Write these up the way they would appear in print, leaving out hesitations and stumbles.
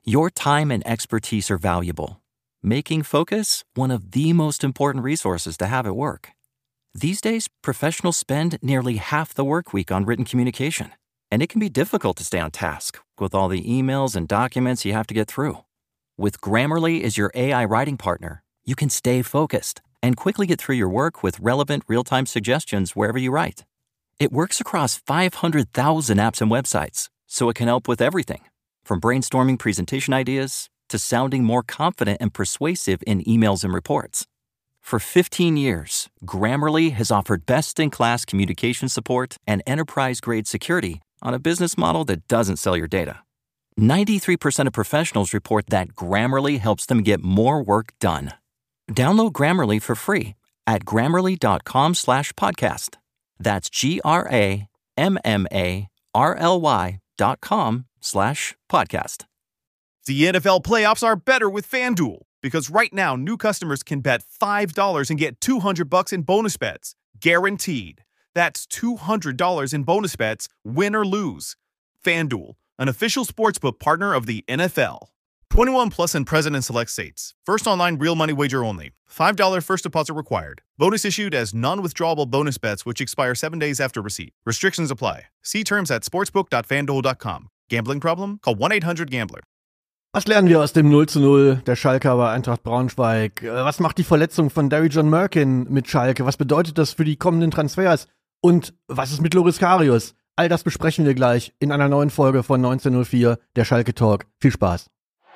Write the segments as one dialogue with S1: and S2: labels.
S1: Your time and expertise are valuable, making focus one of the most important resources to have at work. These days, professionals spend nearly half the work week on written communication, and it can be difficult to stay on task with all the emails and documents you have to get through. With Grammarly as your AI writing partner, you can stay focused and quickly get through your work with relevant real-time suggestions wherever you write. It works across 500,000 apps and websites, so it can help with everything, from brainstorming presentation ideas to sounding more confident and persuasive in emails and reports. For 15 years, Grammarly has offered best-in-class communication support and enterprise-grade security on a business model that doesn't sell your data. 93% of professionals report that Grammarly helps them get more work done. Download Grammarly for free at grammarly.com/podcast. That's GRAMMARLY.com/podcast.
S2: The NFL playoffs are better with FanDuel, because right now new customers can bet $5 and get $200 in bonus bets, guaranteed. That's $200 in bonus bets, win or lose. FanDuel, an official sportsbook partner of the NFL. 21 plus and present in select states. First online real money wager only. $5 first deposit required. Bonus issued as non-withdrawable bonus bets which expire 7 days after receipt. Restrictions apply. See terms at sportsbook.fanduel.com. Gambling problem? Call 1-800-GAMBLER.
S3: Was lernen wir aus dem 0:0 der Schalker bei Eintracht Braunschweig? Was macht die Verletzung von Darry-John Merkin mit Schalke? Was bedeutet das für die kommenden Transfers? Und was ist mit Loris Karius? All das besprechen wir gleich in einer neuen Folge von 1904, der Schalke Talk. Viel Spaß.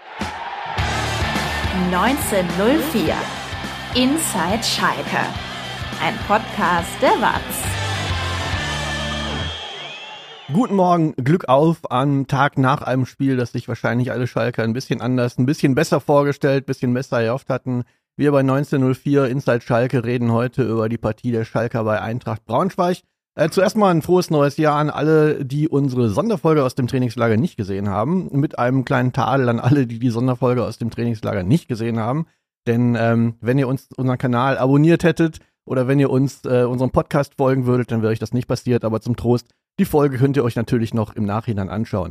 S4: 1904 Inside Schalke. Ein Podcast der WAZ.
S3: Guten Morgen, Glück auf am Tag nach einem Spiel, das sich wahrscheinlich alle Schalker ein bisschen anders, ein bisschen besser vorgestellt, ein bisschen besser erhofft hatten. Wir bei 1904 Inside Schalke reden heute über die Partie der Schalker bei Eintracht Braunschweig. Zuerst mal ein frohes neues Jahr an alle, die unsere Sonderfolge aus dem Trainingslager nicht gesehen haben. Mit einem kleinen Tadel an alle, die die Sonderfolge aus dem Trainingslager nicht gesehen haben. Denn wenn ihr unseren Kanal abonniert hättet oder wenn ihr uns unserem Podcast folgen würdet, dann wäre euch das nicht passiert. Aber zum Trost, die Folge könnt ihr euch natürlich noch im Nachhinein anschauen.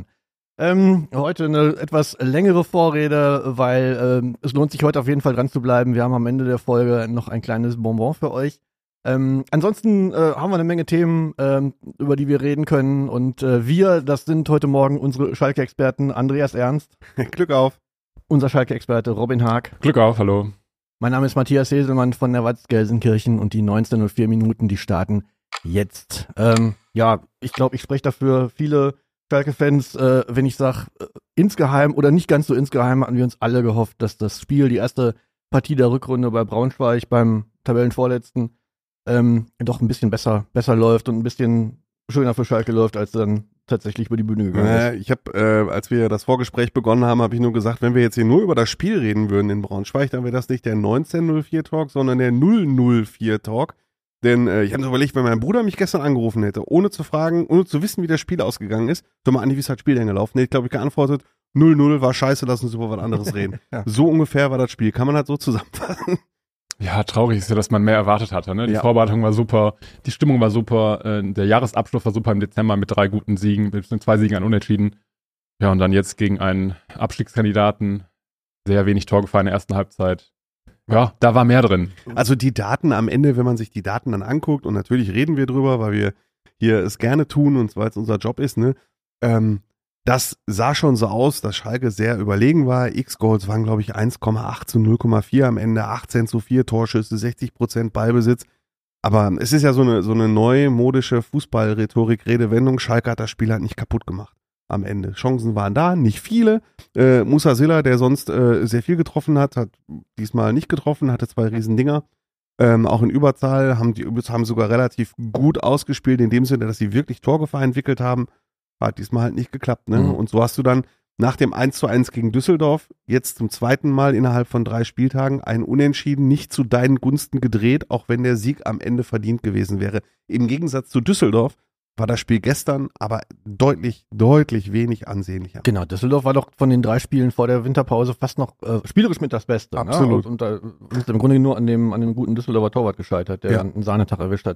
S3: Heute eine etwas längere Vorrede, weil es lohnt sich heute auf jeden Fall dran zu bleiben. Wir haben am Ende der Folge noch ein kleines Bonbon für euch. Ansonsten haben wir eine Menge Themen, über die wir reden können. Und das sind heute Morgen unsere Schalke-Experten Andreas Ernst.
S5: Glück auf.
S3: Unser Schalke-Experte Robin Haag.
S6: Glück auf, hallo.
S3: Mein Name ist Matthias Heselmann von der WAZ Gelsenkirchen und die 1904 Minuten, die starten jetzt. Ich glaube, ich spreche dafür viele Schalke-Fans, wenn ich sage, insgeheim oder nicht ganz so insgeheim hatten wir uns alle gehofft, dass das Spiel, die erste Partie der Rückrunde bei Braunschweig beim Tabellenvorletzten, doch ein bisschen besser läuft und ein bisschen schöner für Schalke läuft, als dann tatsächlich über die Bühne gegangen ist.
S5: Ich habe, als wir das Vorgespräch begonnen haben, habe ich nur gesagt, wenn wir jetzt hier nur über das Spiel reden würden in Braunschweig, dann wäre das nicht der 1904-Talk, sondern der 004-Talk. Denn ich habe mir überlegt, wenn mein Bruder mich gestern angerufen hätte, ohne zu fragen, ohne zu wissen, wie das Spiel ausgegangen ist, sag mal, Andi, wie ist das Spiel denn gelaufen? Nee, ich glaube, ich geantwortet, 0-0 war scheiße, lass uns über was anderes reden.
S3: Ja.
S5: So ungefähr war das Spiel. Kann man halt so zusammenfassen.
S6: Ja, traurig ist ja, dass man mehr erwartet hatte. Ne? Die Vorbereitung war super, die Stimmung war super, der Jahresabschluss war super im Dezember mit 3 guten Siegen, mit 2 Siegen an Unentschieden. Ja, und dann jetzt gegen einen Abstiegskandidaten, sehr wenig Torgefahr in der ersten Halbzeit. Ja, da war mehr drin.
S5: Also die Daten am Ende, wenn man sich die Daten dann anguckt, und natürlich reden wir drüber, weil wir hier es gerne tun und weil es unser Job ist, ne, das sah schon so aus, dass Schalke sehr überlegen war. X-Goals waren, glaube ich, 1,8 zu 0,4 am Ende, 18:4 Torschüsse, 60% Ballbesitz. Aber es ist ja so eine neumodische Fußball-Rhetorik-Redewendung. Schalke hat das Spiel halt nicht kaputt gemacht am Ende. Chancen waren da, nicht viele. Musa Silla, der sonst sehr viel getroffen hat diesmal nicht getroffen, hatte 2 Riesendinger. Auch in Überzahl, haben sogar relativ gut ausgespielt, in dem Sinne, dass sie wirklich Torgefahr entwickelt haben. Hat diesmal halt nicht geklappt, ne? Und so hast du dann nach dem 1:1 gegen Düsseldorf jetzt zum zweiten Mal innerhalb von 3 Spieltagen ein Unentschieden nicht zu deinen Gunsten gedreht, auch wenn der Sieg am Ende verdient gewesen wäre. Im Gegensatz zu Düsseldorf war das Spiel gestern aber deutlich wenig ansehnlicher.
S3: Genau, Düsseldorf war doch von den 3 Spielen vor der Winterpause fast noch spielerisch mit das Beste.
S5: Absolut.
S3: Ne? Und da ist im Grunde nur an dem guten Düsseldorfer Torwart gescheitert, der einen Sahnetag erwischt hat.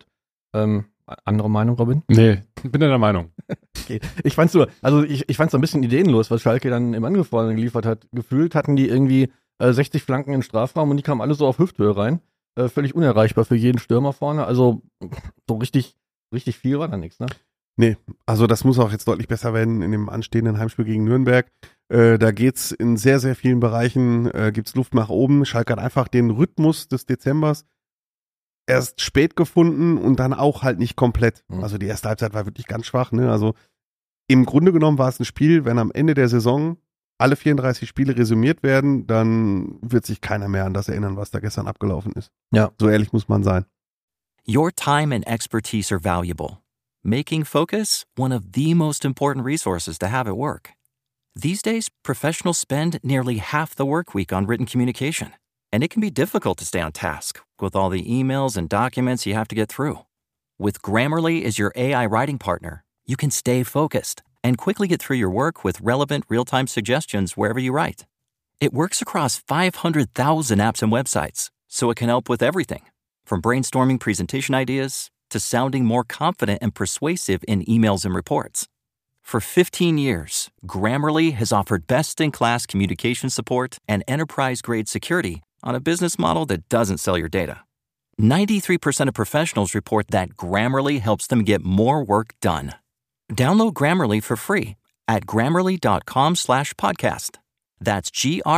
S3: Andere Meinung, Robin?
S6: Nee, bin der Meinung.
S3: Okay. Ich fand's so ein bisschen ideenlos, was Schalke dann im Angriff geliefert hat. Gefühlt hatten die irgendwie 60 Flanken in den Strafraum und die kamen alle so auf Hüfthöhe rein. Völlig unerreichbar für jeden Stürmer vorne. Also so richtig viel war da nichts, ne?
S5: Nee, also das muss auch jetzt deutlich besser werden in dem anstehenden Heimspiel gegen Nürnberg. Da geht's in sehr, sehr vielen Bereichen, gibt's Luft nach oben. Schalke hat einfach den Rhythmus des Dezembers erst spät gefunden und dann auch halt nicht komplett. Also die erste Halbzeit war wirklich ganz schwach, ne? Also im Grunde genommen war es ein Spiel, wenn am Ende der Saison alle 34 Spiele resümiert werden, dann wird sich keiner mehr an das erinnern, was da gestern abgelaufen ist.
S3: Ja.
S5: So ehrlich muss man sein.
S1: Your time and expertise are valuable, making Focus one of the most important resources to have at work. These days, professionals spend nearly half the work week on written communication, and it can be difficult to stay on task with all the emails and documents you have to get through. With Grammarly as your AI writing partner, you can stay focused and quickly get through your work with relevant real-time suggestions wherever you write. It works across 500,000 apps and websites, so it can help with everything, from brainstorming presentation ideas to sounding more confident and persuasive in emails and reports. For 15 years, Grammarly has offered best-in-class communication support and enterprise-grade security on a business model that doesn't sell your data. 93% of professionals report that Grammarly helps them get more work done. Download Grammarly for free at grammarly.com/podcast. That's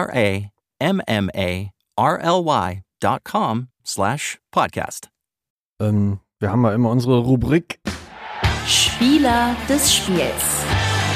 S1: GRAMMARLY.com/podcast.
S3: Wir haben ja immer unsere Rubrik
S4: Spieler des Spiels.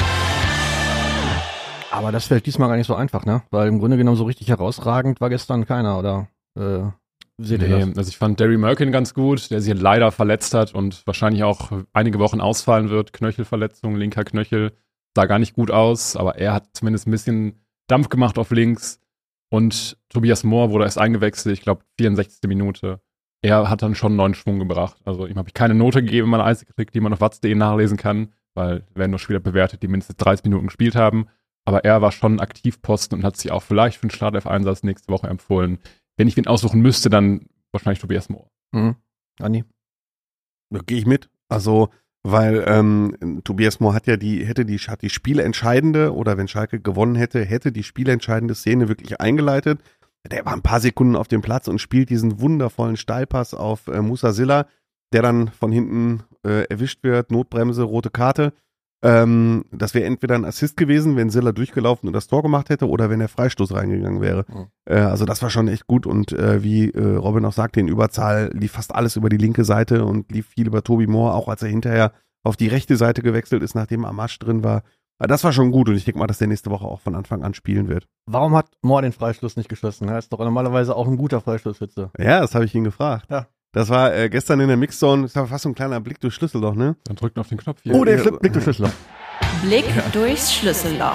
S3: Aber das fällt diesmal gar nicht so einfach, ne? Weil im Grunde genommen so richtig herausragend war gestern keiner, oder seht ihr das?
S6: Also ich fand Derry Merkin ganz gut, der sich leider verletzt hat und wahrscheinlich auch einige Wochen ausfallen wird. Knöchelverletzung, linker Knöchel, sah gar nicht gut aus, aber er hat zumindest ein bisschen Dampf gemacht auf links. Und Tobias Mohr wurde erst eingewechselt, ich glaube 64. Minute. Er hat dann schon einen neuen Schwung gebracht. Also ihm habe ich keine Note gegeben, meine einzige Kritik, die man auf watz.de nachlesen kann, weil werden nur Spieler bewertet, die mindestens 30 Minuten gespielt haben. Aber er war schon Aktivposten und hat sich auch vielleicht für den Startelf-Einsatz nächste Woche empfohlen. Wenn ich ihn aussuchen müsste, dann wahrscheinlich Tobias Mohr.
S3: Andi?
S5: Da gehe ich mit. Also, weil Tobias Mohr hat die spielentscheidende, oder wenn Schalke gewonnen hätte die spielentscheidende Szene wirklich eingeleitet. Der war ein paar Sekunden auf dem Platz und spielt diesen wundervollen Steilpass auf Musa Silla, der dann von hinten erwischt wird, Notbremse, rote Karte. Das wäre entweder ein Assist gewesen, wenn Silla durchgelaufen und das Tor gemacht hätte, oder wenn der Freistoß reingegangen wäre. Also das war schon echt gut und wie Robin auch sagte, in Überzahl lief fast alles über die linke Seite und lief viel über Tobi Mohr, auch als er hinterher auf die rechte Seite gewechselt ist, nachdem Amash drin war. Das war schon gut und ich denke mal, dass der nächste Woche auch von Anfang an spielen wird.
S3: Warum hat Mohr den Freistoß nicht geschossen? Er ist doch normalerweise auch ein guter Freistoßschütze.
S5: Ja, das habe ich ihn gefragt.
S3: Ja.
S5: Das war gestern in der Mixzone, das war fast so ein kleiner Blick durchs Schlüsselloch, ne?
S6: Dann drückt auf den Knopf hier.
S3: Oh, der Blick durchs Schlüsselloch.
S4: Blick durchs Schlüsselloch.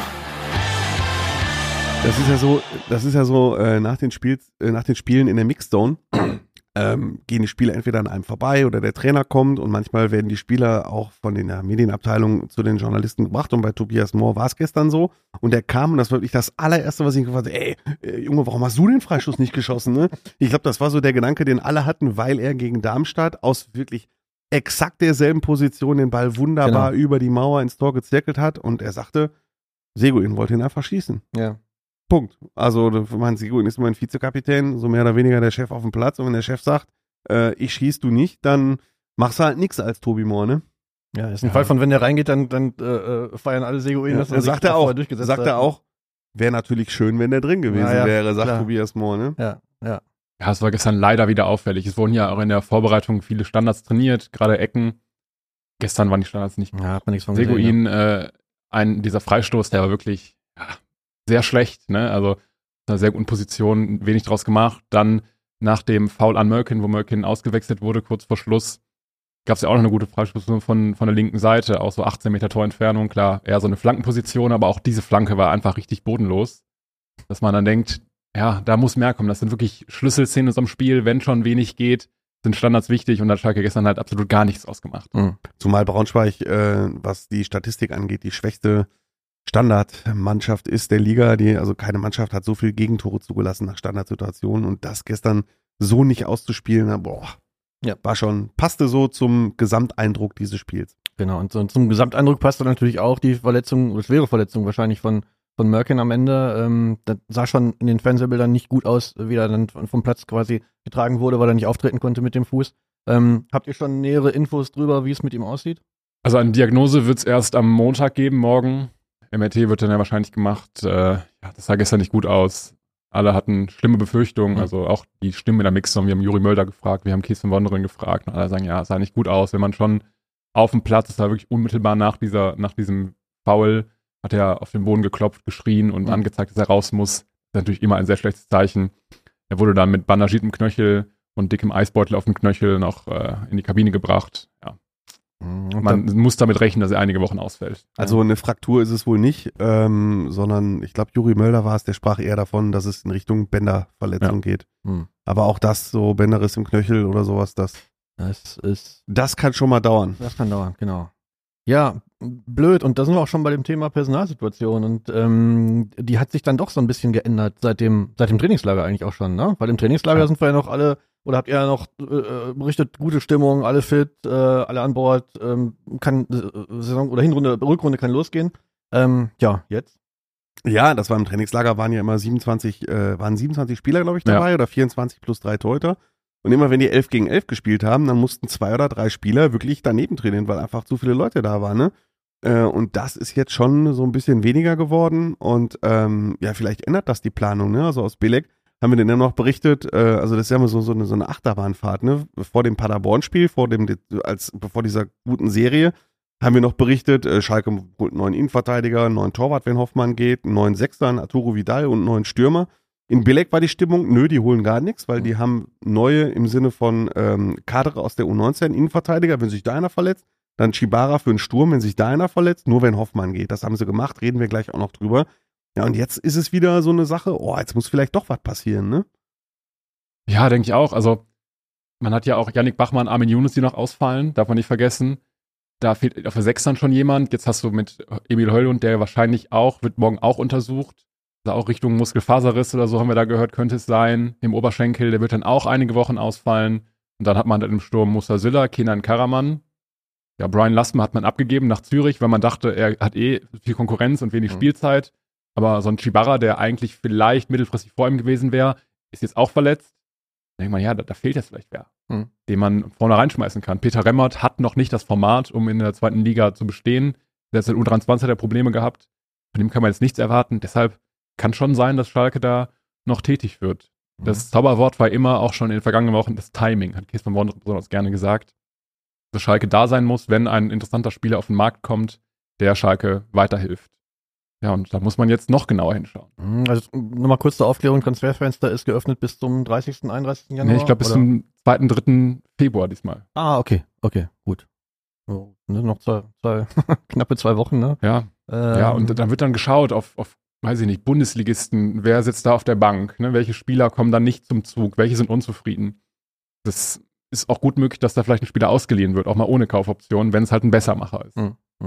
S5: Das ist ja so nach den Spielen in der Mixzone gehen die Spieler entweder an einem vorbei oder der Trainer kommt und manchmal werden die Spieler auch von der Medienabteilung zu den Journalisten gebracht und bei Tobias Mohr war es gestern so und der kam und das war wirklich das allererste, was ich gefragt habe, Junge, warum hast du den Freischuss nicht geschossen, ne? Ich glaube, das war so der Gedanke, den alle hatten, weil er gegen Darmstadt aus wirklich exakt derselben Position den Ball wunderbar über die Mauer ins Tor gezirkelt hat und er sagte, Seguin wollte ihn einfach schießen.
S3: Ja.
S5: Punkt. Also, mein Seguin ist mein Vizekapitän, so mehr oder weniger der Chef auf dem Platz. Und wenn der Chef sagt, ich schieß du nicht, dann machst du halt nichts als Tobi Mohr, ne?
S3: Ja, ist ein Fall von, wenn der reingeht, dann feiern alle Seguin.
S5: Ja, sagt er auch, wäre natürlich schön, wenn der drin gewesen wäre, sagt Tobias Mohr, ne?
S3: Ja.
S6: Ja, es war gestern leider wieder auffällig. Es wurden ja auch in der Vorbereitung viele Standards trainiert, gerade Ecken. Gestern waren die Standards nicht.
S3: Ja, hat man nichts von
S6: Seguin, dieser Freistoß, der war wirklich sehr schlecht, ne? Also einer sehr guten Position, wenig draus gemacht. Dann nach dem Foul an Merkin, wo Merkin ausgewechselt wurde, kurz vor Schluss, gab es ja auch noch eine gute Freistoßposition von der linken Seite, auch so 18 Meter Torentfernung, klar, eher so eine Flankenposition, aber auch diese Flanke war einfach richtig bodenlos. Dass man dann denkt, ja, da muss mehr kommen. Das sind wirklich Schlüsselszenen in so einem Spiel, wenn schon wenig geht, sind Standards wichtig und da hat Schalke gestern halt absolut gar nichts ausgemacht.
S5: Zumal Braunschweig, was die Statistik angeht, die schwächste Standardmannschaft ist der Liga, also keine Mannschaft hat so viel Gegentore zugelassen nach Standardsituationen und das gestern so nicht auszuspielen,
S3: Ja.
S5: Passte so zum Gesamteindruck dieses Spiels.
S3: Genau, und zum Gesamteindruck passte natürlich auch die Verletzung, oder schwere Verletzung wahrscheinlich von Merkin am Ende. Das sah schon in den Fernsehbildern nicht gut aus, wie er dann vom Platz quasi getragen wurde, weil er nicht auftreten konnte mit dem Fuß. Habt ihr schon nähere Infos drüber, wie es mit ihm aussieht?
S6: Also eine Diagnose wird es erst am Montag geben, morgen. MRT wird dann ja wahrscheinlich gemacht. Das sah gestern nicht gut aus. Alle hatten schlimme Befürchtungen, also auch die Stimmen in der Mixzone. Wir haben Juri Mölder gefragt, wir haben Kies von Wonderen gefragt und alle sagen, ja, es sah nicht gut aus. Wenn man schon auf dem Platz, es war wirklich unmittelbar nach diesem Foul, hat er auf den Boden geklopft, geschrien und angezeigt, dass er raus muss. Das ist natürlich immer ein sehr schlechtes Zeichen. Er wurde dann mit bandagiertem Knöchel und dickem Eisbeutel auf dem Knöchel noch in die Kabine gebracht. Ja. Man muss damit rechnen, dass er einige Wochen ausfällt.
S5: Also eine Fraktur ist es wohl nicht, sondern ich glaube, Juri Mölder war es, der sprach eher davon, dass es in Richtung Bänderverletzung geht. Aber auch das, so Bänderriss im Knöchel oder sowas, das kann schon mal dauern.
S3: Das kann dauern, genau. Ja, blöd. Und da sind wir auch schon bei dem Thema Personalsituation. Und die hat sich dann doch so ein bisschen geändert seit dem Trainingslager eigentlich auch schon, ne? Weil im Trainingslager sind wir ja noch alle, oder habt ihr ja noch berichtet, gute Stimmung, alle fit, alle an Bord, kann Saison oder Rückrunde kann losgehen. Jetzt?
S5: Ja, das war im Trainingslager, waren ja immer 27 Spieler, glaube ich, dabei, oder 24 plus 3 Torhüter. Und immer wenn die 11 gegen 11 gespielt haben, dann mussten 2 oder 3 Spieler wirklich daneben trainieren, weil einfach zu viele Leute da waren, ne? Und das ist jetzt schon so ein bisschen weniger geworden und vielleicht ändert das die Planung, ne? Also aus Belek haben wir dann noch berichtet, also das ist ja immer so eine Achterbahnfahrt, ne? Vor dem Paderborn-Spiel, bevor dieser guten Serie, haben wir noch berichtet, Schalke holt einen neuen Innenverteidiger, einen neuen Torwart, wenn Hoffmann geht, einen neuen Sechser, einen Arturo Vidal und einen neuen Stürmer. In Belek war die Stimmung, die holen gar nichts, weil die haben neue im Sinne von Kadre aus der U19 Innenverteidiger, wenn sich da einer verletzt, dann Chibara für den Sturm, wenn sich da einer verletzt, nur wenn Hoffmann geht. Das haben sie gemacht, reden wir gleich auch noch drüber. Ja, und jetzt ist es wieder so eine Sache, jetzt muss vielleicht doch was passieren, ne?
S6: Ja, denke ich auch. Also man hat ja auch Yannick Bachmann, Armin Younes, die noch ausfallen, darf man nicht vergessen. Da fehlt auf der 6 dann schon jemand. Jetzt hast du mit Emil Höllund, der wahrscheinlich wird morgen auch untersucht. Also auch Richtung Muskelfaserriss oder so haben wir da gehört, könnte es sein. Im Oberschenkel, der wird dann auch einige Wochen ausfallen. Und dann hat man dann im Sturm Musa Süller, Kenan Karaman. Ja, Brian Lassmann hat man abgegeben nach Zürich, weil man dachte, er hat viel Konkurrenz und wenig Spielzeit. Aber so ein Chibara, der eigentlich vielleicht mittelfristig vor ihm gewesen wäre, ist jetzt auch verletzt. Da denkt man, ja, da fehlt jetzt vielleicht wer, den man vorne reinschmeißen kann. Peter Remmert hat noch nicht das Format, um in der 2. Liga zu bestehen. Der hat seit U23 Probleme gehabt. Von dem kann man jetzt nichts erwarten. Deshalb kann schon sein, dass Schalke da noch tätig wird. Das Zauberwort war immer auch schon in den vergangenen Wochen das Timing, hat Kies von Wonderen besonders gerne gesagt. Dass Schalke da sein muss, wenn ein interessanter Spieler auf den Markt kommt, der Schalke weiterhilft. Ja, und da muss man jetzt noch genauer hinschauen.
S3: Also nochmal kurz zur Aufklärung, Transferfenster ist geöffnet bis zum 30., 31. Januar?
S6: Nee, ich glaube bis zum 2., 3. Februar diesmal.
S3: Ah, okay, gut. So, noch knappe 2 Wochen, ne?
S6: Ja, und dann wird dann geschaut auf weiß ich nicht, Bundesligisten, wer sitzt da auf der Bank, ne? Welche Spieler kommen dann nicht zum Zug, welche sind unzufrieden. Das ist auch gut möglich, dass da vielleicht ein Spieler ausgeliehen wird, auch mal ohne Kaufoption, wenn es halt ein Bessermacher ist.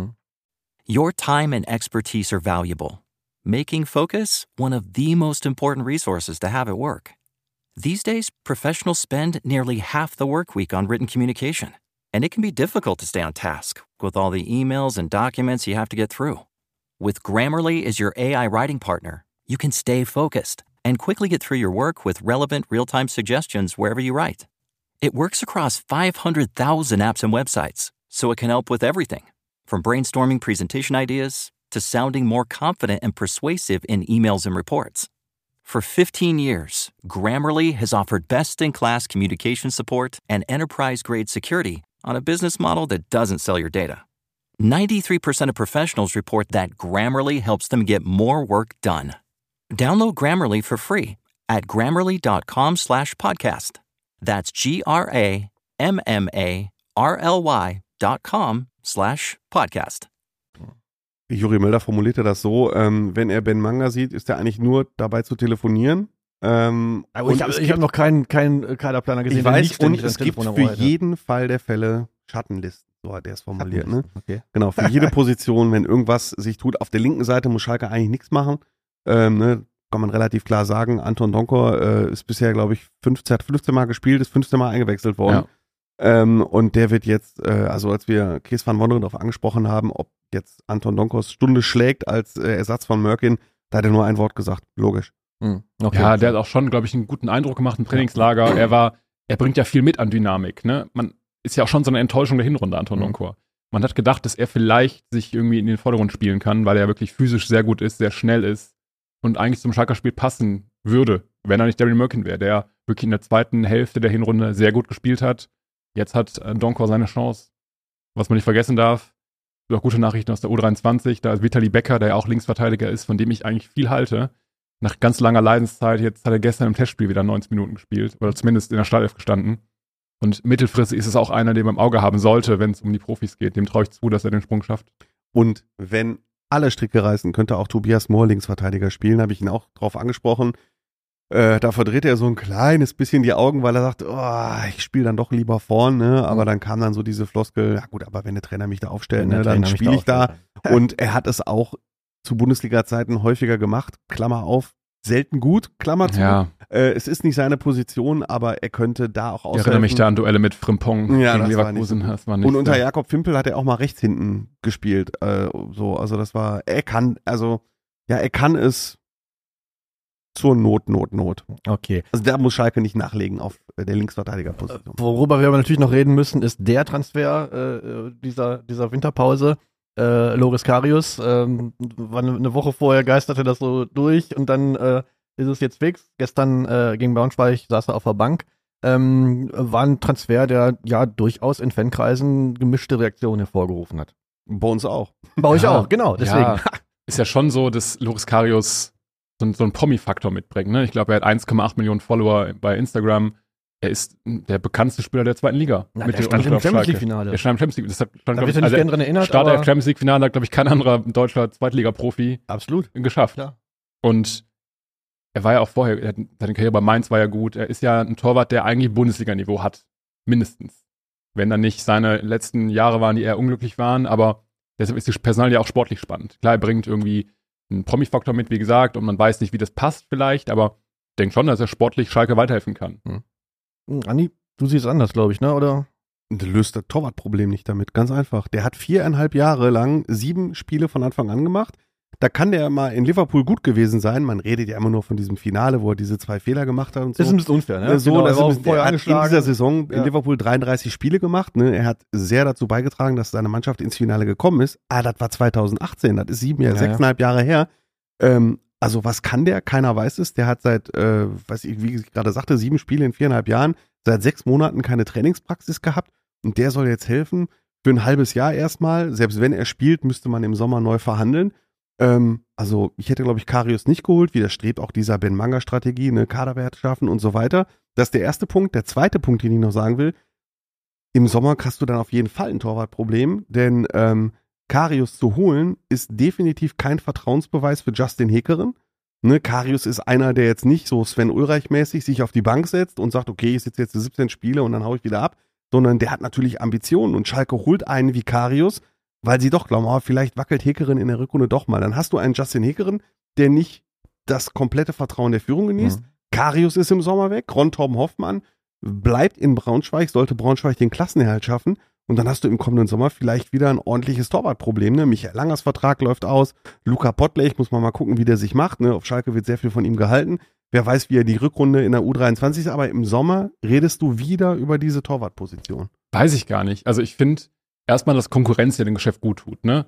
S1: Your time and expertise are valuable, making Focus one of the most important resources to have at work. These days, professionals spend nearly half the work week on written communication, and it can be difficult to stay on task with all the emails and documents you have to get through. With Grammarly as your AI writing partner, you can stay focused and quickly get through your work with relevant real-time suggestions wherever you write. It works across 500,000 apps and websites, so it can help with everything, from brainstorming presentation ideas to sounding more confident and persuasive in emails and reports. For 15 years, Grammarly has offered best-in-class communication support and enterprise-grade security on a business model that doesn't sell your data. 93% of professionals report that Grammarly helps them get more work done. Download Grammarly for free at grammarly.com/podcast. That's GRAMMARLY.com/podcast.
S5: Juri Mölder formulierte das so, wenn er Ben Manga sieht, ist er eigentlich nur dabei zu telefonieren.
S3: Aber ich habe noch keinen Kaderplaner gesehen.
S5: Ich weiß, und es gibt für jeden Fall der Fälle Schattenlisten. So hat er es formuliert, ne?
S3: Okay.
S5: Genau, für jede Position, wenn irgendwas sich tut. Auf der linken Seite muss Schalke eigentlich nichts machen. Ne? Kann man relativ klar sagen. Anton Donkor ist bisher, glaube ich, 15 Mal gespielt, ist 15 Mal eingewechselt worden. Und der wird jetzt, also als wir Kees van Wonderen darauf angesprochen haben, ob jetzt Anton Donkos Stunde schlägt als Ersatz von Merkin, da hat er nur ein Wort gesagt, logisch.
S6: Okay. Ja, der hat auch schon, glaube ich, einen guten Eindruck gemacht im Trainingslager. Er bringt ja viel mit an Dynamik, ne? Man ist ja auch schon so eine Enttäuschung der Hinrunde, Anton Donkor. Man hat gedacht, dass er vielleicht sich irgendwie in den Vordergrund spielen kann, weil er wirklich physisch sehr gut ist, sehr schnell ist und eigentlich zum Schalker Spiel passen würde, wenn er nicht Darren Merkin wäre, der wirklich in der zweiten Hälfte der Hinrunde sehr gut gespielt hat. Jetzt hat Donkor seine Chance. Was man nicht vergessen darf, auch gute Nachrichten aus der U23, da ist Vitali Becker, der ja auch Linksverteidiger ist, von dem ich eigentlich viel halte. Nach ganz langer Leidenszeit, jetzt hat er gestern im Testspiel wieder 90 Minuten gespielt, oder zumindest in der Startelf gestanden. Und mittelfristig ist es auch einer, den man im Auge haben sollte, wenn es um die Profis geht. Dem traue ich zu, dass er den Sprung schafft.
S5: Und wenn alle Stricke reißen, könnte auch Tobias Mohr Linksverteidiger spielen, habe ich ihn auch drauf angesprochen. Da verdreht er so ein kleines bisschen die Augen, weil er sagt, ich spiele dann doch lieber vorn, ne? Aber dann kam dann so diese Floskel, ja gut, aber wenn der Trainer mich da aufstellt, ne, dann spiele ich da. Und er hat es auch zu Bundesliga-Zeiten häufiger gemacht, Klammer auf, selten gut, Klammer zu.
S6: Ja.
S5: Es ist nicht seine Position, aber er könnte da auch aushelfen.
S6: Ich erinnere mich da an Duelle mit Frimpong
S5: gegen
S6: Leverkusen.
S5: Das war nicht und unter Jakob Fimpel hat er auch mal rechts hinten gespielt. Also das war, er kann es zur Not.
S3: Okay.
S5: Also da muss Schalke nicht nachlegen auf der Linksverteidigerposition.
S3: Worüber wir aber natürlich noch reden müssen, ist der Transfer dieser Winterpause. Loris Karius, war eine Woche vorher geisterte das so durch und dann ist es jetzt fix. Gestern gegen Braunschweig saß er auf der Bank. War ein Transfer, der ja durchaus in Fankreisen gemischte Reaktionen hervorgerufen hat.
S5: Bei uns auch.
S3: Bei euch auch, genau. Deswegen.
S6: Ja, ist ja schon so, dass Loris Karius so einen Promi-Faktor mitbringt. Ne? Ich glaube, er hat 1,8 Millionen Follower bei Instagram. Er ist der bekannteste Spieler der zweiten Liga.
S3: Der stand im Champions League-Finale.
S6: Der stand im Champions League. Das
S3: da wird er nicht gern dran erinnert.
S6: Starter Champions League-Finale hat, glaube ich, kein anderer deutscher Zweitliga-Profi geschafft.
S3: Klar.
S6: Und er war ja auch vorher, seine Karriere bei Mainz war ja gut. Er ist ja ein Torwart, der eigentlich Bundesliga-Niveau hat. Mindestens. Wenn dann nicht seine letzten Jahre waren, die eher unglücklich waren. Aber deshalb ist die Personalie ja auch sportlich spannend. Klar, er bringt irgendwie einen Promi-Faktor mit, wie gesagt, und man weiß nicht, wie das passt vielleicht, aber ich denke schon, dass er sportlich Schalke weiterhelfen kann.
S3: Andi, du siehst es anders, glaube ich, ne? Oder?
S5: Der löst das Torwartproblem nicht damit, ganz einfach. Der hat 4,5 Jahre lang 7 Spiele von Anfang an gemacht. Da kann der mal in Liverpool gut gewesen sein. Man redet ja immer nur von diesem Finale, wo er diese 2 Fehler gemacht hat und so.
S3: Das ist ein bisschen unfair, ne?
S5: So,
S3: genau,
S5: er hat in dieser Saison
S3: in
S5: Liverpool 33 Spiele gemacht. Ne? Er hat sehr dazu beigetragen, dass seine Mannschaft ins Finale gekommen ist. Das war 2018, das ist 6,5 Jahre her. Also was kann der? Keiner weiß es. Der hat seit, wie ich gerade sagte, 7 Spiele in 4,5 Jahren, seit 6 Monaten keine Trainingspraxis gehabt. Und der soll jetzt helfen für ein halbes Jahr erstmal. Selbst wenn er spielt, müsste man im Sommer neu verhandeln. Also ich hätte, glaube ich, Karius nicht geholt, widerstrebt auch dieser Ben-Manga-Strategie, ne, Kaderwert schaffen und so weiter. Das ist der erste Punkt. Der zweite Punkt, den ich noch sagen will, im Sommer hast du dann auf jeden Fall ein Torwartproblem, denn Karius zu holen ist definitiv kein Vertrauensbeweis für Justin Hekeren. Ne, Karius ist einer, der jetzt nicht so Sven Ulreich-mäßig sich auf die Bank setzt und sagt, okay, ich sitze jetzt 17 Spiele und dann hau ich wieder ab, sondern der hat natürlich Ambitionen und Schalke holt einen wie Karius, weil sie doch glauben, vielleicht wackelt Hekeren in der Rückrunde doch mal. Dann hast du einen Justin Hekeren, der nicht das komplette Vertrauen der Führung genießt. Karius ist im Sommer weg, Ron Torben Hoffmann bleibt in Braunschweig, sollte Braunschweig den Klassenerhalt schaffen. Und dann hast du im kommenden Sommer vielleicht wieder ein ordentliches Torwartproblem. Ne? Michael Langers Vertrag läuft aus. Luca Pottlech, muss man mal gucken, wie der sich macht. Ne? Auf Schalke wird sehr viel von ihm gehalten. Wer weiß, wie er die Rückrunde in der U23 ist. Aber im Sommer redest du wieder über diese Torwartposition.
S6: Weiß ich gar nicht. Also ich finde erstmal, dass Konkurrenz ja dem Geschäft gut tut. Ne?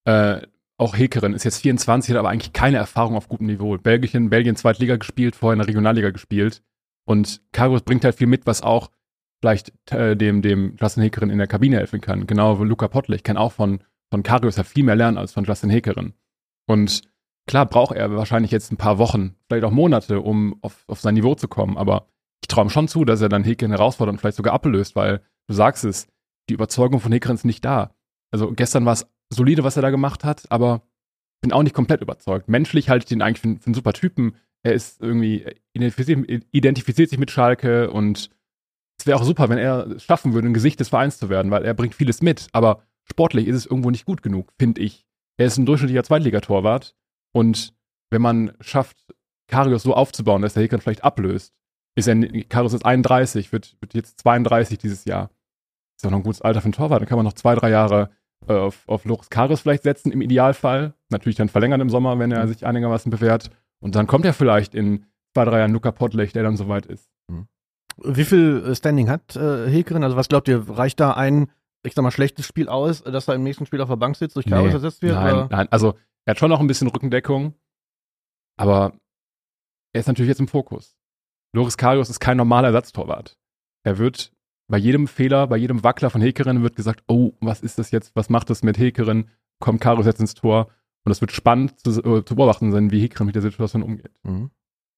S6: Auch Hekeren ist jetzt 24, hat aber eigentlich keine Erfahrung auf gutem Niveau. Belgien Zweitliga gespielt, vorher in der Regionalliga gespielt. Und Karius bringt halt viel mit, was auch vielleicht dem Justin Hekeren in der Kabine helfen kann. Genau wie Luca Pottlech kann auch von Karius ja viel mehr lernen als von Justin Hekeren. Und klar braucht er wahrscheinlich jetzt ein paar Wochen, vielleicht auch Monate, um auf sein Niveau zu kommen. Aber ich traue ihm schon zu, dass er dann Hekeren herausfordert und vielleicht sogar ablöst, weil du sagst es, die Überzeugung von Hekeren ist nicht da. Also gestern war es solide, was er da gemacht hat, aber bin auch nicht komplett überzeugt. Menschlich halte ich den eigentlich für einen super Typen. Er ist irgendwie identifiziert sich mit Schalke und es wäre auch super, wenn er es schaffen würde, ein Gesicht des Vereins zu werden, weil er bringt vieles mit, aber sportlich ist es irgendwo nicht gut genug, finde ich. Er ist ein durchschnittlicher Zweitligatorwart und wenn man schafft, Karius so aufzubauen, dass der Hekeren vielleicht ablöst, Karius ist 31, wird jetzt 32 dieses Jahr. ist doch noch ein gutes Alter für einen Torwart. Dann kann man noch 2-3 Jahre auf Loris Karius vielleicht setzen, im Idealfall. Natürlich dann verlängern im Sommer, wenn er sich einigermaßen bewährt. Und dann kommt ja vielleicht in 2-3 Jahren Luka Podlech, der dann soweit ist.
S3: Wie viel Standing hat Häkeren? Also was glaubt ihr, reicht da ein, ich sag mal, schlechtes Spiel aus, dass er im nächsten Spiel auf der Bank sitzt, durch Karius ersetzt wird?
S6: Nein, also er hat schon noch ein bisschen Rückendeckung, aber er ist natürlich jetzt im Fokus. Loris Karius ist kein normaler Ersatztorwart. Er wird bei jedem Fehler, bei jedem Wackler von Häkeren wird gesagt, oh, was ist das jetzt, was macht das mit Häkeren? Kommt Karius jetzt ins Tor? Und es wird spannend zu beobachten sein, wie Häkeren mit der Situation umgeht.
S3: Mhm.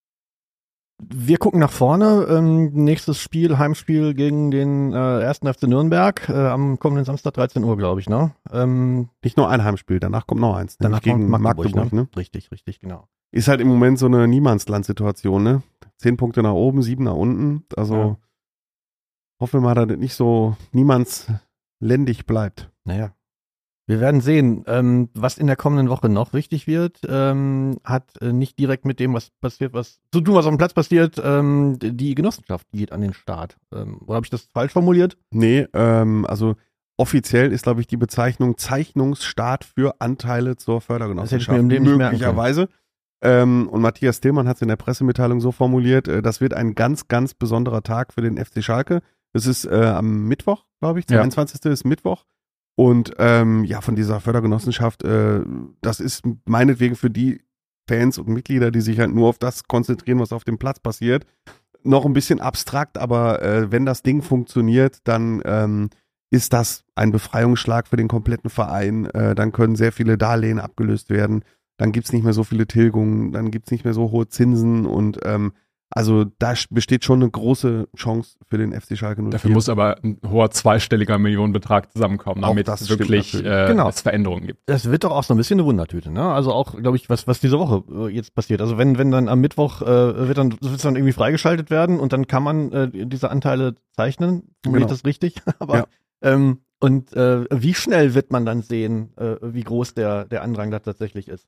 S3: Wir gucken nach vorne. Nächstes Spiel, Heimspiel gegen den 1. FC Nürnberg am kommenden Samstag 13 Uhr, glaube ich, ne?
S5: Nicht nur ein Heimspiel, danach kommt noch eins.
S3: Danach
S5: gegen
S3: Magdeburg,
S5: ne?
S3: Richtig, genau.
S5: Ist halt im Moment so eine Niemandsland-Situation, ne? 10 Punkte nach oben, 7 nach unten. Also hoffen wir mal, dass das nicht so niemandsländig bleibt.
S3: Naja. Wir werden sehen, was in der kommenden Woche noch wichtig wird, hat nicht direkt mit dem, was passiert, was zu tun, was auf dem Platz passiert. Die Genossenschaft geht an den Start. Oder habe ich das falsch formuliert?
S5: Nee, also offiziell ist, glaube ich, die Bezeichnung Zeichnungsstart für Anteile zur Fördergenossenschaft.
S3: Das hätte ich mir im Leben nicht merken können.
S5: Möglicherweise. Und Matthias Tillmann hat es in der Pressemitteilung so formuliert, das wird ein ganz, ganz besonderer Tag für den FC Schalke. Das ist am Mittwoch, glaube ich, 22. ist Mittwoch. Und von dieser Fördergenossenschaft, das ist meinetwegen für die Fans und Mitglieder, die sich halt nur auf das konzentrieren, was auf dem Platz passiert, noch ein bisschen abstrakt, aber wenn das Ding funktioniert, dann ist das ein Befreiungsschlag für den kompletten Verein. Dann können sehr viele Darlehen abgelöst werden. Dann gibt's nicht mehr so viele Tilgungen, dann gibt's nicht mehr so hohe Zinsen und also da besteht schon eine große Chance für den FC Schalke 04.
S6: Dafür muss aber ein hoher zweistelliger Millionenbetrag zusammenkommen, damit es wirklich es Veränderungen gibt.
S3: Das wird doch auch so ein bisschen eine Wundertüte, ne? Also auch, glaube ich, was diese Woche jetzt passiert. Also wenn dann am Mittwoch wird dann irgendwie freigeschaltet werden und dann kann man diese Anteile zeichnen, genau. Ich das richtig? Aber wie schnell wird man dann sehen, wie groß der Andrang da tatsächlich ist?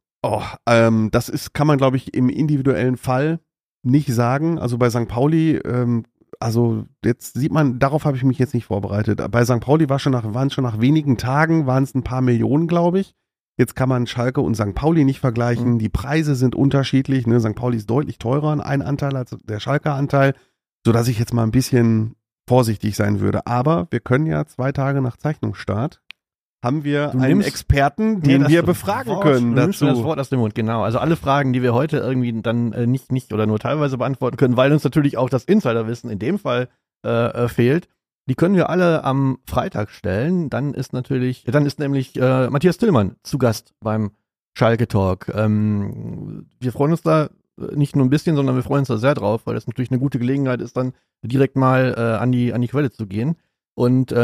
S5: Das kann man, glaube ich, im individuellen Fall nicht sagen. Also bei St. Pauli, also jetzt sieht man, darauf habe ich mich jetzt nicht vorbereitet. Bei St. Pauli waren schon nach wenigen Tagen, waren es ein paar Millionen, glaube ich. Jetzt kann man Schalke und St. Pauli nicht vergleichen. Die Preise sind unterschiedlich. Ne? St. Pauli ist deutlich teurer, ein Anteil als der Schalker Anteil, sodass ich jetzt mal ein bisschen vorsichtig sein würde. Aber wir können ja 2 Tage nach Zeichnungsstart haben wir einen Experten, den wir befragen können dazu.
S3: Das Wort aus dem Mund, genau. Also alle Fragen, die wir heute irgendwie dann nicht oder nur teilweise beantworten können, weil uns natürlich auch das Insiderwissen in dem Fall fehlt, die können wir alle am Freitag stellen. Dann ist nämlich Matthias Tillmann zu Gast beim Schalke Talk. Wir freuen uns da nicht nur ein bisschen, sondern wir freuen uns da sehr drauf, weil das natürlich eine gute Gelegenheit ist, dann direkt mal an die Quelle zu gehen. Und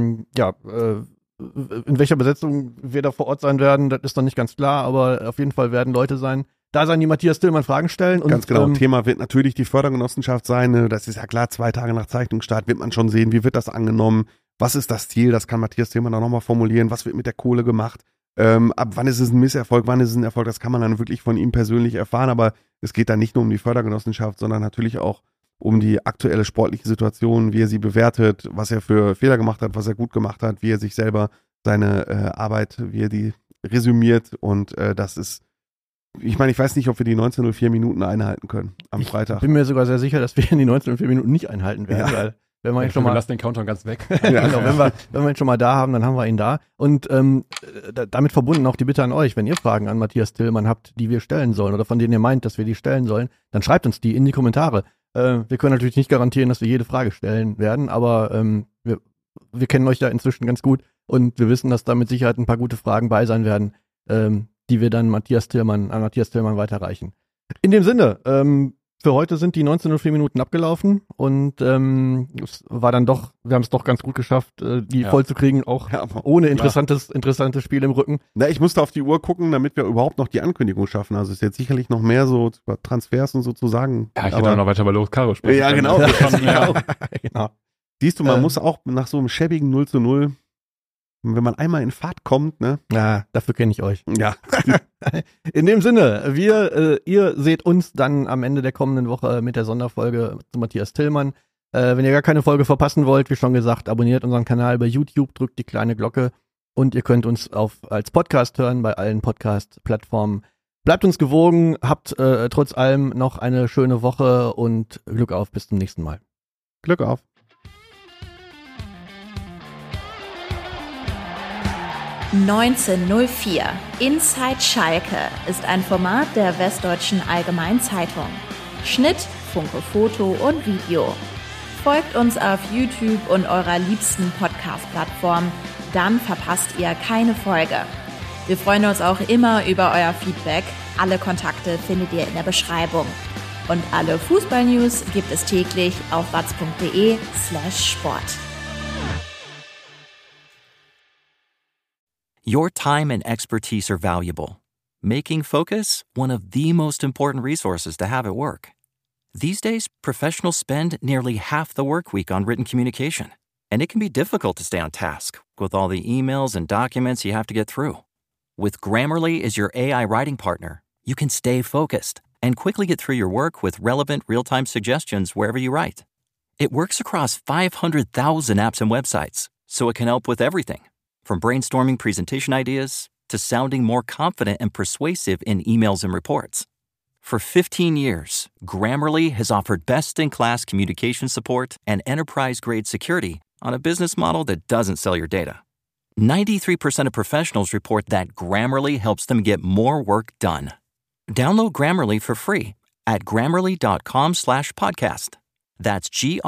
S3: in welcher Besetzung wir da vor Ort sein werden, das ist noch nicht ganz klar, aber auf jeden Fall werden Leute da sein, die Matthias Tillmann Fragen stellen. Und,
S5: ganz genau, Thema wird natürlich die Fördergenossenschaft sein, das ist ja klar, 2 Tage nach Zeichnungsstart wird man schon sehen, wie wird das angenommen, was ist das Ziel, das kann Matthias Tillmann auch nochmal formulieren, was wird mit der Kohle gemacht, ab wann ist es ein Misserfolg, wann ist es ein Erfolg, das kann man dann wirklich von ihm persönlich erfahren, aber es geht dann nicht nur um die Fördergenossenschaft, sondern natürlich auch um die aktuelle sportliche Situation, wie er sie bewertet, was er für Fehler gemacht hat, was er gut gemacht hat, wie er sich selber seine Arbeit, wie er die resümiert und das ist, ich meine, ich weiß nicht, ob wir die 19:04 Minuten einhalten können am Freitag.
S3: Ich bin mir sogar sehr sicher, dass wir die 19:04 Minuten nicht einhalten werden, weil wenn wir schon mal
S6: lassen den Countdown ganz weg.
S3: Genau, wenn wir ihn schon mal da haben, dann haben wir ihn da. Und damit verbunden auch die Bitte an euch, wenn ihr Fragen an Matthias Tillmann habt, die wir stellen sollen oder von denen ihr meint, dass wir die stellen sollen, dann schreibt uns die in die Kommentare. Wir können natürlich nicht garantieren, dass wir jede Frage stellen werden, aber wir kennen euch ja inzwischen ganz gut und wir wissen, dass da mit Sicherheit ein paar gute Fragen bei sein werden, die wir dann an Matthias Tillmann weiterreichen. In dem Sinne, für heute sind die 19:04 Minuten abgelaufen und es war dann doch, wir haben es doch ganz gut geschafft, die voll zu kriegen, auch ohne interessantes Spiel im Rücken.
S5: Na, ich musste auf die Uhr gucken, damit wir überhaupt noch die Ankündigung schaffen. Also ist jetzt sicherlich noch mehr so über Transfers und so zu sagen.
S6: Ja, ich hätte auch noch weiter bei Loris Karius sprechen.
S5: Ja, genau.
S3: Genau.
S5: Siehst du, man muss auch nach so einem schäbigen 0:0, wenn man einmal in Fahrt kommt, ne?
S3: Ja, dafür kenne ich euch.
S5: Ja.
S3: In dem Sinne, ihr seht uns dann am Ende der kommenden Woche mit der Sonderfolge zu Matthias Tillmann. Wenn ihr gar keine Folge verpassen wollt, wie schon gesagt, abonniert unseren Kanal bei YouTube, drückt die kleine Glocke und ihr könnt uns als Podcast hören bei allen Podcast-Plattformen. Bleibt uns gewogen, habt trotz allem noch eine schöne Woche und Glück auf, bis zum nächsten Mal.
S5: Glück auf.
S4: »1904 Inside Schalke« ist ein Format der Westdeutschen Allgemeinzeitung. Schnitt, Funke Foto und Video. Folgt uns auf YouTube und eurer liebsten Podcast-Plattform, dann verpasst ihr keine Folge. Wir freuen uns auch immer über euer Feedback. Alle Kontakte findet ihr in der Beschreibung. Und alle Fußball-News gibt es täglich auf watz.de/sport.
S1: Your time and expertise are valuable, making Focus one of the most important resources to have at work. These days, professionals spend nearly half the work week on written communication, and it can be difficult to stay on task with all the emails and documents you have to get through. With Grammarly as your AI writing partner, you can stay focused and quickly get through your work with relevant real-time suggestions wherever you write. It works across 500,000 apps and websites, so it can help with everything, from brainstorming presentation ideas to sounding more confident and persuasive in emails and reports. For 15 years, Grammarly has offered best-in-class communication support and enterprise-grade security on a business model that doesn't sell your data. 93% of professionals report that Grammarly helps them get more work done. Download Grammarly for free at grammarly.com/podcast. That's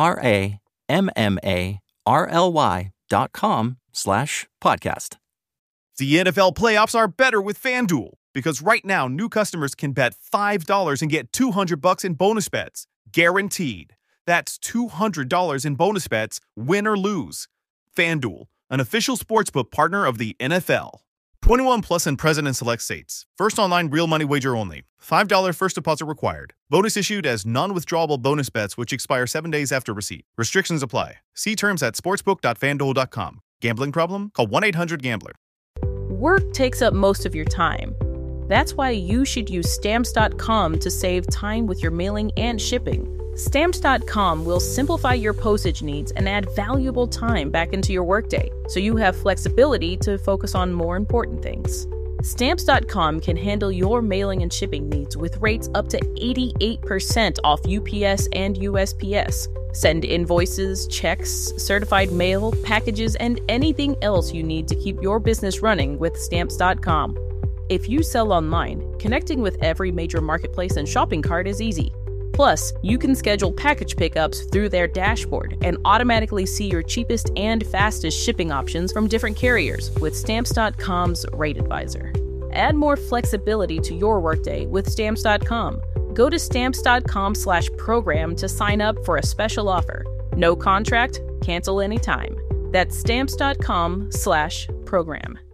S1: GRAMMARLY.com/podcast.
S2: The NFL playoffs are better with FanDuel, because right now new customers can bet $5 and get $200 in bonus bets, guaranteed. That's $200 in bonus bets, win or lose. FanDuel, an official sportsbook partner of the NFL. 21 plus and present in select states. First online real money wager only. $5 first deposit required. Bonus issued as non-withdrawable bonus bets which expire 7 days after receipt. Restrictions apply. See terms at sportsbook.fanduel.com. Gambling problem? Call 1-800-GAMBLER.
S7: Work takes up most of your time. That's why you should use Stamps.com to save time with your mailing and shipping. Stamps.com will simplify your postage needs and add valuable time back into your workday, so you have flexibility to focus on more important things. Stamps.com can handle your mailing and shipping needs with rates up to 88% off UPS and USPS. Send invoices, checks, certified mail, packages, and anything else you need to keep your business running with Stamps.com. If you sell online, connecting with every major marketplace and shopping cart is easy. Plus, you can schedule package pickups through their dashboard and automatically see your cheapest and fastest shipping options from different carriers with Stamps.com's Rate Advisor. Add more flexibility to your workday with Stamps.com. Go to Stamps.com/program to sign up for a special offer. No contract, cancel anytime. That's Stamps.com/program.